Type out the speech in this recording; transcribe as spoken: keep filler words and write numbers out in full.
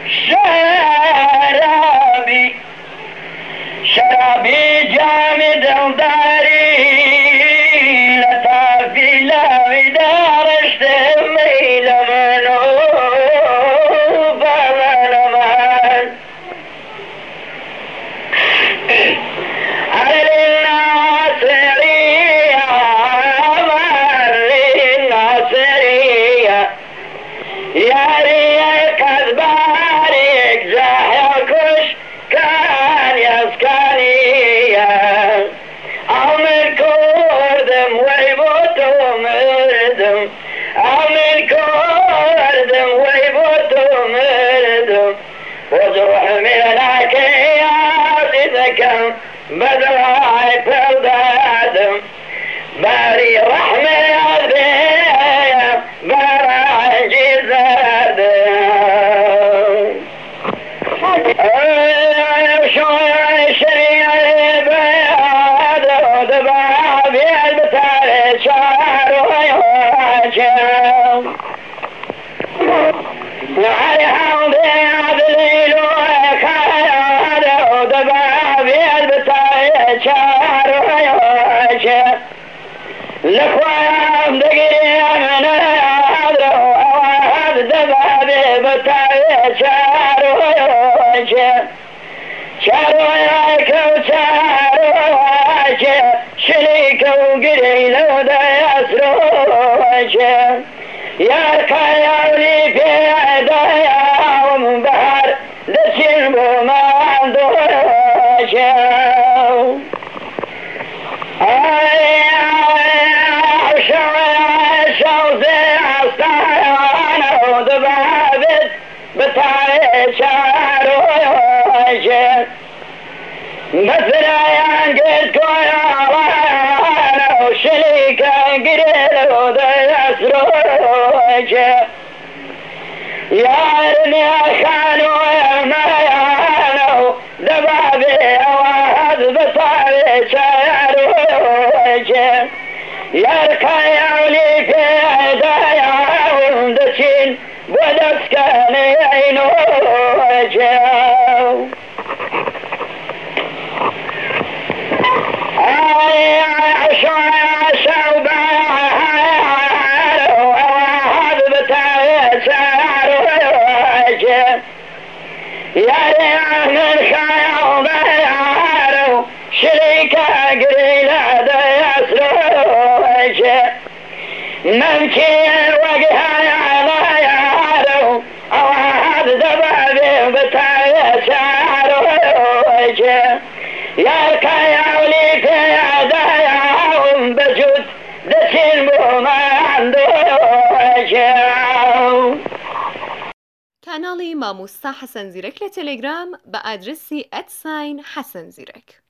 شرابي شرابي جامد وداري لطافي لا ودار اشتمي لمنو فمن من على الناصرية عمر الناصرية يا ريك أذبارك زحكش كان يسكنية أمن كردم ويبوتم اردم أمن كردم ويبوتم اردم وجروح من العكيات إذا كان بدراعي فردادم باري رحمة أبيا براعي جزادم شوي شريع بياد ودباب يلبتال شعر ويواجم نعري حمدي عدليل وكاد ودباب يلبتال شعر ويواجم لكوام دقيقي أنا أدرو أواد دبابي بتاعي شعر ويواجه شعر وياك وشعر ويواجه شريك وقريل ودا يسر ويواجه ياركا يولي في عدايا ومبهر دسين بما عنده ويواجه شعر ويواجه مثلا ينقل كويانا وشريكا قريل وذا يسر ويواجه يارني خان ويمايانا دبابي واحد بطاري شعر ويواجه يركا يولي في عدايا وندشين ودسكن عين وجهه اي عشان عشان بعهر وواحد بتاع شعر وجهه يا ريان الخيال بعهر شريكه قريل هذا يسر وجهه ممكن وجهه على يارو او هذا دبابي بتاع شعر وجهه يا كيولي في عداياهم بجود دسين بوما عنده وجهه. کانالی ماموستا حسن زیرک لتلگرام با ادرسی ادساین حسن زیرک